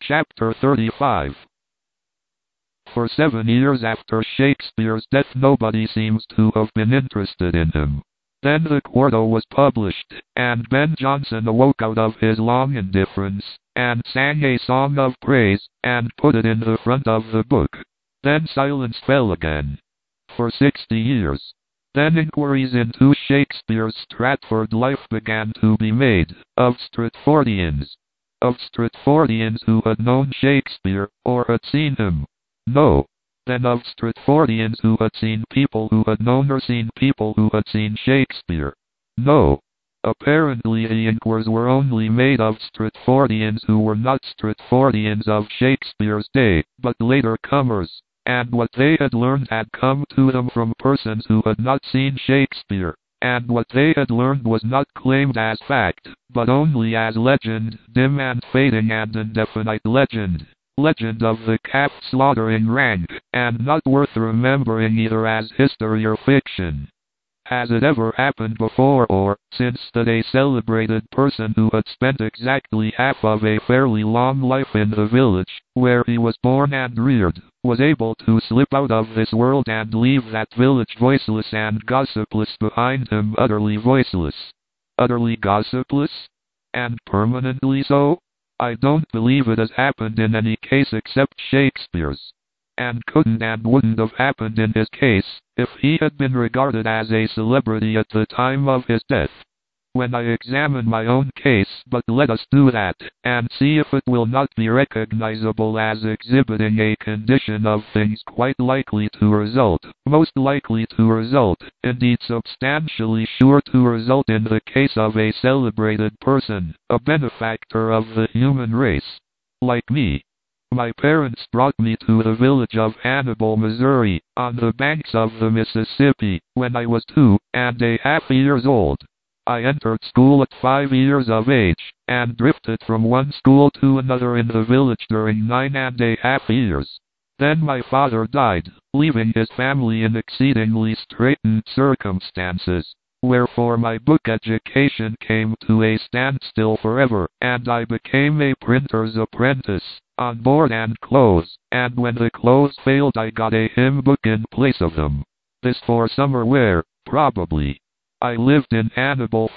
Chapter 35. For 7 years after Shakespeare's death nobody seems to have been interested in him. Then the quarto was published, and Ben Jonson awoke out of his long indifference, and sang a song of praise, and put it in the front of the book. Then silence fell again. For 60 years. Then inquiries into Shakespeare's Stratford life began to be made, of Stratfordians. Of Stratfordians who had known Shakespeare, or had seen him. No. Then of Stratfordians who had seen people who had known or seen people who had seen Shakespeare. No. Apparently the inquiries were only made of Stratfordians who were not Stratfordians of Shakespeare's day, but later comers, and what they had learned had come to them from persons who had not seen Shakespeare, and what they had learned was not claimed as fact, but only as legend, dim and fading and indefinite legend. Legend of the calf-slaughtering rank, and not worth remembering either as history or fiction. Has it ever happened before or since that a celebrated person who had spent exactly half of a fairly long life in the village, where he was born and reared, was able to slip out of this world and leave that village voiceless and gossipless behind him, utterly voiceless? Utterly gossipless? And permanently so? I don't believe it has happened in any case except Shakespeare's. And couldn't and wouldn't have happened in his case, if he had been regarded as a celebrity at the time of his death. When I examine my own case, but let us do that, and see if it will not be recognizable as exhibiting a condition of things quite likely to result, most likely to result, indeed substantially sure to result in the case of a celebrated person, a benefactor of the human race. Like me. My parents brought me to the village of Hannibal, Missouri, on the banks of the Mississippi, when I was 2.5 years old. I entered school at 5 years of age, and drifted from one school to another in the village during 9.5 years. Then my father died, leaving his family in exceedingly straitened circumstances, wherefore my book education came to a standstill forever, and I became a printer's apprentice, on board and clothes, and when the clothes failed I got a hymn book in place of them. This for summer wear, probably. I lived in Hannibal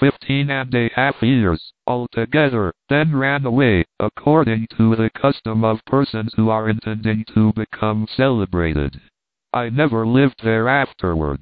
15.5 years, altogether, then ran away, according to the custom of persons who are intending to become celebrated. I never lived there afterward.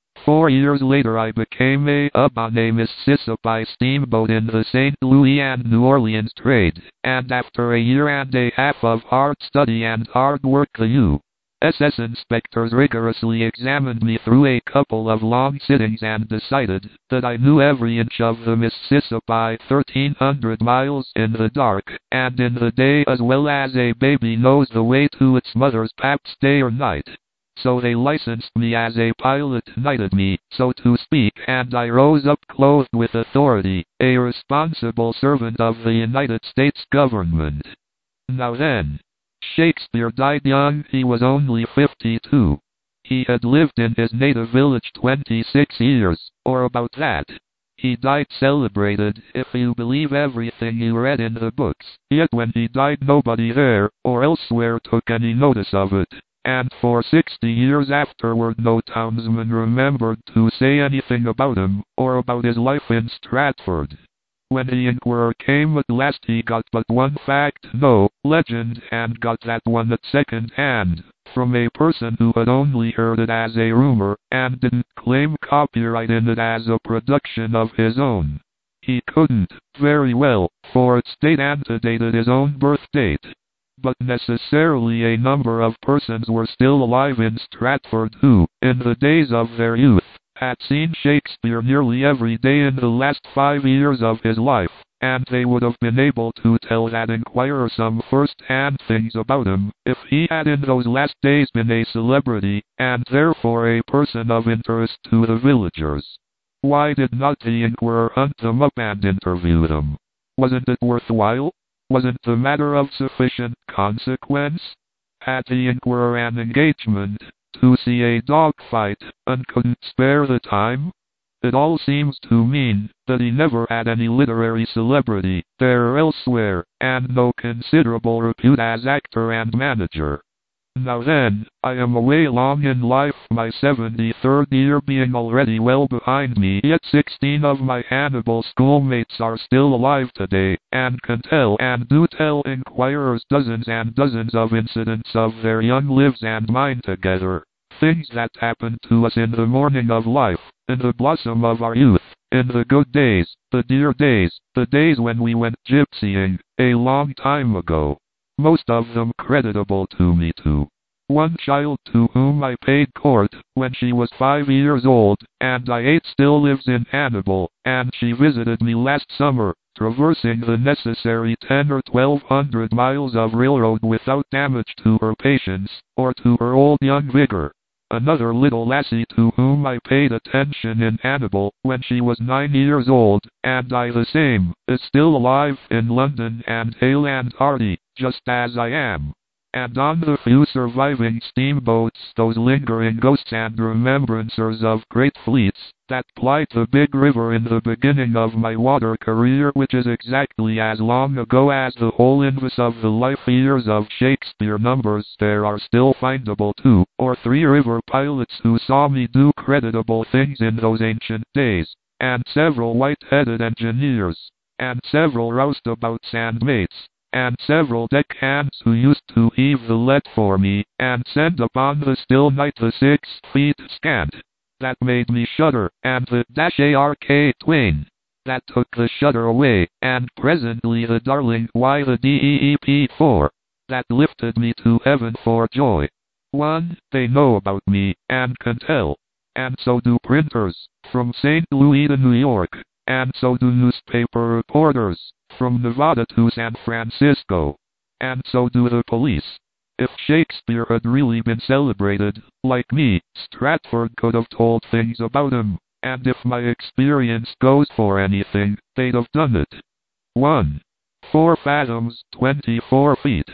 4 years later I became on a Mississippi steamboat in the St. Louis and New Orleans trade, and after a year and a half of hard study and hard work the U.S. inspectors rigorously examined me through a couple of long sittings and decided that I knew every inch of the Mississippi 1,300 miles in the dark, and in the day as well as a baby knows the way to its mother's paps day or night. So they licensed me as a pilot, knighted me, so to speak, and I rose up clothed with authority, a responsible servant of the United States government. Now then, Shakespeare died young, he was only 52. He had lived in his native village 26 years, or about that. He died celebrated, if you believe everything you read in the books, yet when he died nobody there, or elsewhere took any notice of it. And for 60 years afterward no townsman remembered to say anything about him, or about his life in Stratford. When the inquirer came at last he got but one fact, no legend, and got that one at second hand, from a person who had only heard it as a rumor, and didn't claim copyright in it as a production of his own. He couldn't, very well, for its date antedated his own birth date. But necessarily a number of persons were still alive in Stratford who, in the days of their youth, had seen Shakespeare nearly every day in the last 5 years of his life, and they would have been able to tell that inquirer some first-hand things about him, if he had in those last days been a celebrity, and therefore a person of interest to the villagers. Why did not the inquirer hunt them up and interview them? Wasn't it worthwhile? Wasn't the matter of sufficient consequence? Had the inquirer an engagement to see a dog fight, and couldn't spare the time? It all seems to mean that he never had any literary celebrity, there or elsewhere, and no considerable repute as actor and manager. Now then, I am away along in life, my 73rd year being already well behind me, yet 16 of my Hannibal schoolmates are still alive today, and can tell and do tell inquirers dozens and dozens of incidents of their young lives and mine together. Things that happened to us in the morning of life, in the blossom of our youth, in the good days, the dear days, the days when we went gypsying, a long time ago. Most of them creditable to me too. One child to whom I paid court when she was 5 years old, and I 8 still lives in Hannibal, and she visited me last summer, traversing the necessary 10 or 1200 miles of railroad without damage to her patience, or to her old young vigor. Another little lassie to whom I paid attention in Hannibal when she was 9 years old, and I the same, is still alive in London and hale and hearty, just as I am. And on the few surviving steamboats, those lingering ghosts and remembrancers of great fleets, that plied the big river in the beginning of my water career, which is exactly as long ago as the whole inverse of the life years of Shakespeare numbers, there are still findable 2 or 3 river pilots who saw me do creditable things in those ancient days, and several white-headed engineers, and several roustabouts and mates, and several deckhands who used to heave the lead for me, and send upon the still night the 6 feet scant. That made me shudder, and the -ark twain. That took the shudder away, and presently the darling why the DEEP4. That lifted me to heaven for joy. 1. They know about me, and can tell. And so do printers, from St. Louis to New York, and so do newspaper reporters, from Nevada to San Francisco. And so do the police. If Shakespeare had really been celebrated, like me, Stratford could have told things about him, and if my experience goes for anything, they'd have done it. 1. 4 fathoms, 24 feet.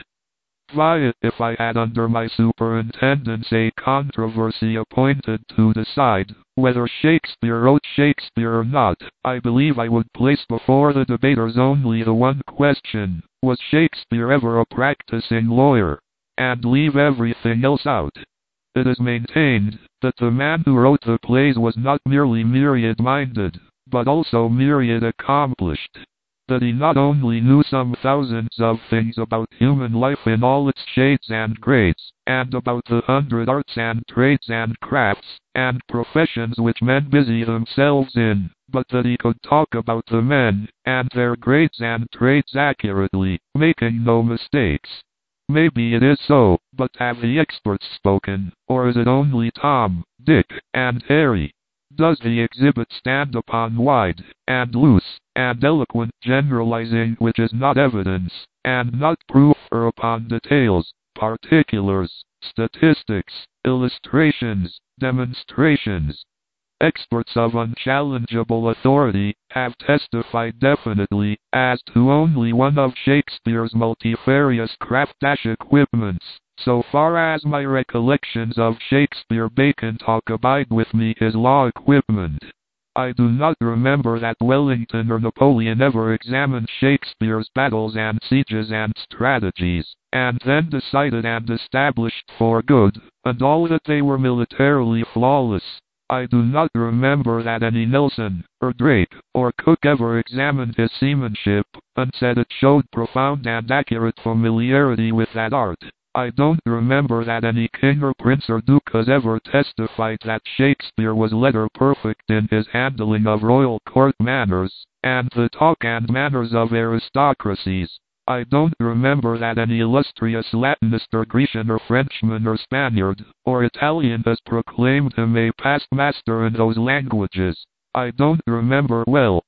Why, if I had under my superintendence a controversy appointed to decide whether Shakespeare wrote Shakespeare or not, I believe I would place before the debaters only the one question: was Shakespeare ever a practicing lawyer? And leave everything else out. It is maintained that the man who wrote the plays was not merely myriad-minded, but also myriad-accomplished. That he not only knew some thousands of things about human life in all its shades and grades, and about the 100 arts and trades and crafts, and professions which men busy themselves in, but that he could talk about the men, and their grades and trades accurately, making no mistakes. Maybe it is so, but have the experts spoken, or is it only Tom, Dick, and Harry? Does the exhibit stand upon wide, and loose, and eloquent generalizing which is not evidence, and not proof, or upon details, particulars, statistics, illustrations, demonstrations? Experts of unchallengeable authority have testified definitely as to only one of Shakespeare's multifarious craft-equipments. So far as my recollections of Shakespeare Bacon talk abide with me, his law equipment. I do not remember that Wellington or Napoleon ever examined Shakespeare's battles and sieges and strategies, and then decided and established for good, and all that they were militarily flawless. I do not remember that any Nelson, or Drake, or Cook ever examined his seamanship, and said it showed profound and accurate familiarity with that art. I don't remember that any king or prince or duke has ever testified that Shakespeare was letter perfect in his handling of royal court manners, and the talk and manners of aristocracies. I don't remember that any illustrious Latinist or Grecian or Frenchman or Spaniard, or Italian has proclaimed him a past master in those languages. I don't remember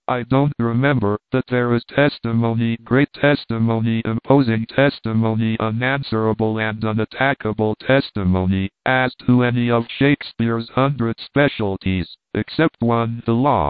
that there is testimony, great testimony, imposing testimony, unanswerable and unattackable testimony, as to any of Shakespeare's 100 specialties, except one, the law.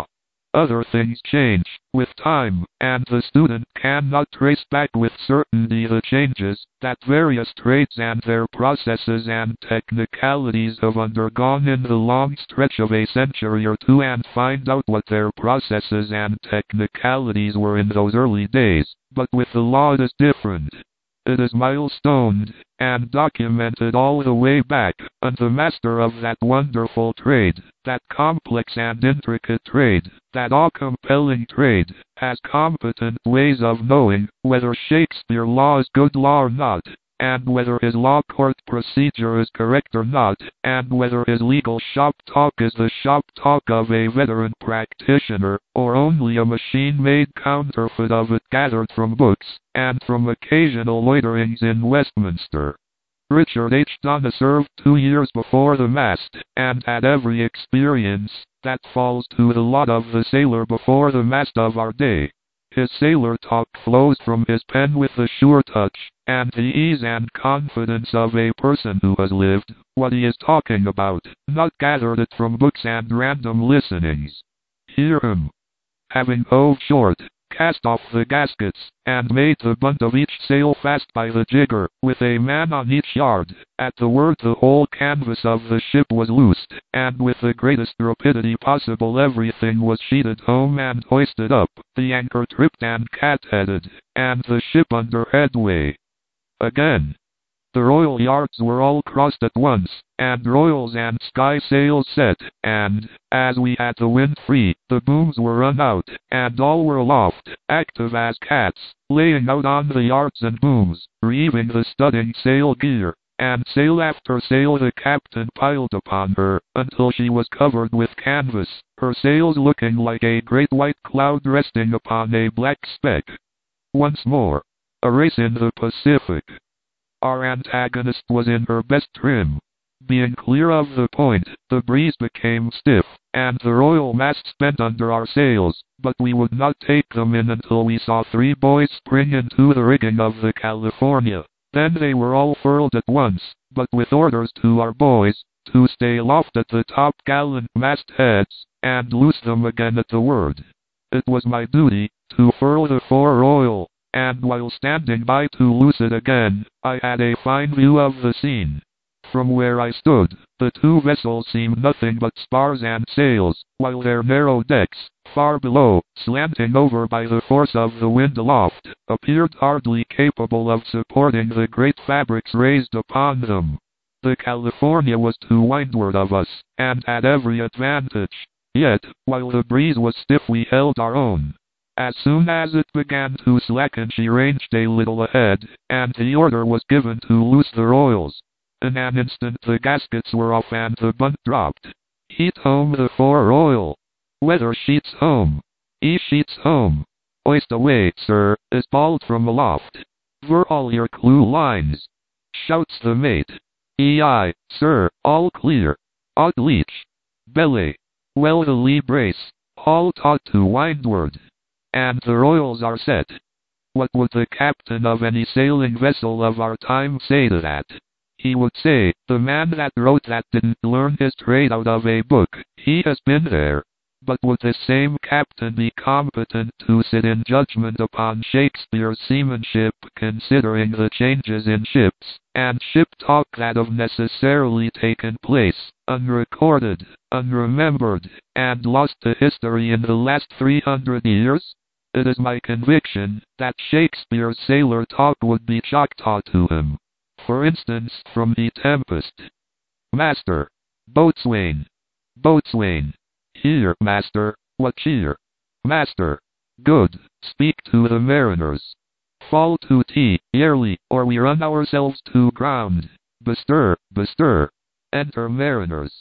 Other things change with time, and the student cannot trace back with certainty the changes that various trades and their processes and technicalities have undergone in the long stretch of a century or two, and find out what their processes and technicalities were in those early days. But with the law it is different. It is milestoned and documented all the way back, and the master of that wonderful trade, that complex and intricate trade, that awe-compelling trade, has competent ways of knowing whether Shakespeare law is good law or not, and whether his law court procedure is correct or not, and whether his legal shop talk is the shop talk of a veteran practitioner, or only a machine-made counterfeit of it gathered from books, and from occasional loiterings in Westminster. Richard H. Donner served 2 years before the mast, and had every experience that falls to the lot of the sailor before the mast of our day. His sailor talk flows from his pen with the sure touch, and the ease and confidence of a person who has lived what he is talking about, not gathered it from books and random listenings. Hear him. Having hove short, cast off the gaskets, and made the bunt of each sail fast by the jigger, with a man on each yard. At the word the whole canvas of the ship was loosed, and with the greatest rapidity possible everything was sheeted home and hoisted up, the anchor tripped and cat-headed, and the ship under headway. Again. The royal yards were all crossed at once, and royals and sky sails set, and, as we had the wind free, the booms were run out, and all were aloft, active as cats, laying out on the yards and booms, reeving the studding sail gear, and sail after sail the captain piled upon her, until she was covered with canvas, her sails looking like a great white cloud resting upon a black speck. Once more. A race in the Pacific. Our antagonist was in her best trim. Being clear of the point, the breeze became stiff, and the royal masts bent under our sails, but we would not take them in until we saw 3 boys spring into the rigging of the California. Then they were all furled at once, but with orders to our boys to stay aloft at the top gallant mastheads, and loose them again at the word. It was my duty to furl the fore royal, and while standing by to loose it again, I had a fine view of the scene. From where I stood, the 2 vessels seemed nothing but spars and sails, while their narrow decks, far below, slanting over by the force of the wind aloft, appeared hardly capable of supporting the great fabrics raised upon them. The California was to windward of us, and had every advantage. Yet, while the breeze was stiff, we held our own. As soon as it began to slacken, she ranged a little ahead, and the order was given to loose the royals. In an instant the gaskets were off and the bunt dropped. Heat home the fore royal. Weather sheets home. Sheets home. Hoist away, sir, is bawled from aloft. Furl all your clew lines. Shouts the mate. Aye, sir, all clear. Odd leech. Belly. Well the lee brace. Haul taut to windward. And the royals are set. What would the captain of any sailing vessel of our time say to that? He would say, the man that wrote that didn't learn his trade out of a book, he has been there. But would this same captain be competent to sit in judgment upon Shakespeare's seamanship, considering the changes in ships, and ship talk that have necessarily taken place, unrecorded, unremembered, and lost to history in the last 300 years? It is my conviction that Shakespeare's sailor talk would be Choctaw to him. For instance, from The Tempest. Master. Boatswain. Boatswain. Here, master, what cheer? Master. Good, speak to the mariners. Fall to tea, yearly, or we run ourselves to ground. Bestir, bestir. Enter mariners.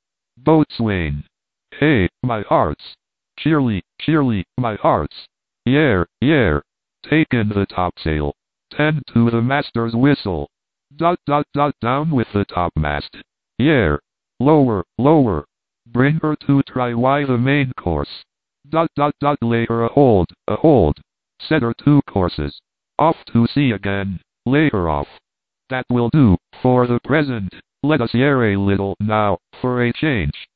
Boatswain. Hey, my hearts. Cheerly, cheerly, my hearts. Yare, yare. Take in the topsail. Tend to the master's whistle. Dot dot dot down with the topmast. Yare. Lower, lower. Bring her to try why the main course. Dot dot dot lay her a hold, a hold. Set her 2 courses. Off to sea again, lay her off. That will do, for the present. Let us yare a little now, for a change.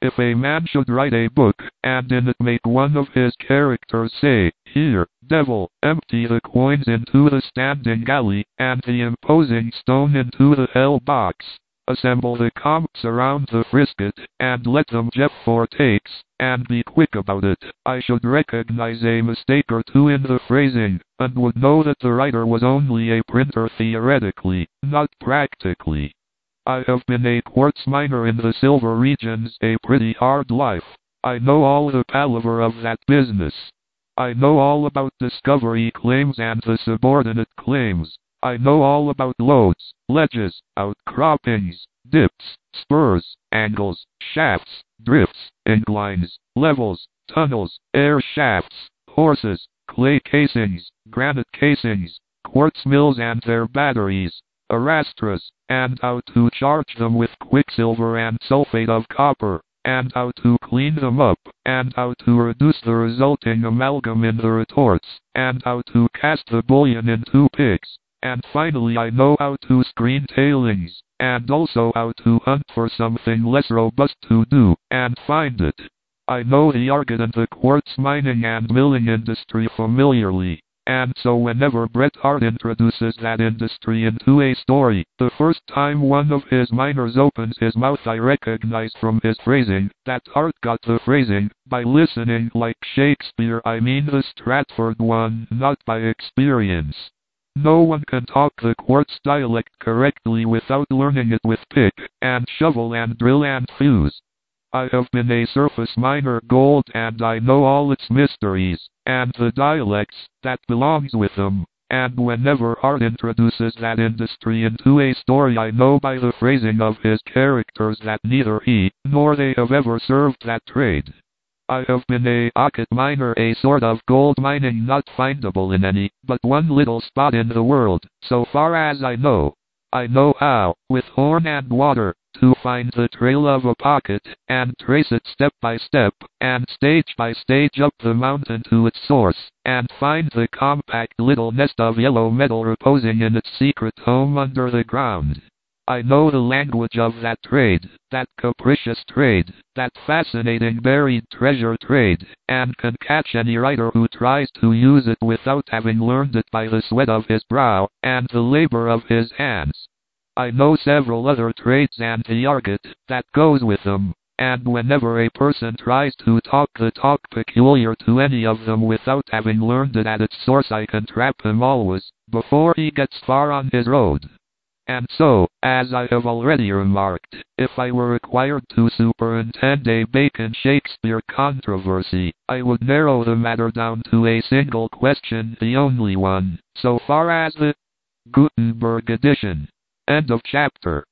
If a man should write a book, and in it make one of his characters say, "Here, devil, empty the coins into the standing galley, and the imposing stone into the hell box. Assemble the comps around the frisket, and let them jeff for takes, and be quick about it," I should recognize a mistake or two in the phrasing, and would know that the writer was only a printer theoretically, not practically. I have been a quartz miner in the silver regions, a pretty hard life. I know all the palaver of that business. I know all about discovery claims and the subordinate claims. I know all about lodes, ledges, outcroppings, dips, spurs, angles, shafts, drifts, inclines, levels, tunnels, air shafts, horses, clay casings, granite casings, quartz mills and their batteries, arrastras, and how to charge them with quicksilver and sulfate of copper, and how to clean them up, and how to reduce the resulting amalgam in the retorts, and how to cast the bullion into pigs. And finally I know how to screen tailings, and also how to hunt for something less robust to do, and find it. I know the argot and the quartz mining and milling industry familiarly. And so whenever Bret Hart introduces that industry into a story, the first time one of his miners opens his mouth I recognize from his phrasing, that Hart got the phrasing, by listening like Shakespeare. I mean the Stratford one, not by experience. No one can talk the quartz dialect correctly without learning it with pick, and shovel and drill and fuse. I have been a surface miner gold and I know all its mysteries, and the dialects that belongs with them, and whenever Hart introduces that industry into a story I know by the phrasing of his characters that neither he nor they have ever served that trade. I have been a pocket miner, a sort of gold mining not findable in any but one little spot in the world, so far as I know. I know how, with horn and water, to find the trail of a pocket, and trace it step by step, and stage by stage up the mountain to its source, and find the compact little nest of yellow metal reposing in its secret home under the ground. I know the language of that trade, that capricious trade, that fascinating buried treasure trade, and can catch any writer who tries to use it without having learned it by the sweat of his brow, and the labor of his hands. I know several other trades and the argot that goes with them, and whenever a person tries to talk the talk peculiar to any of them without having learned it at its source I can trap him always, before he gets far on his road. And so, as I have already remarked, if I were required to superintend a Bacon-Shakespeare controversy, I would narrow the matter down to a single question, the only one, so far as the Gutenberg edition. End of chapter.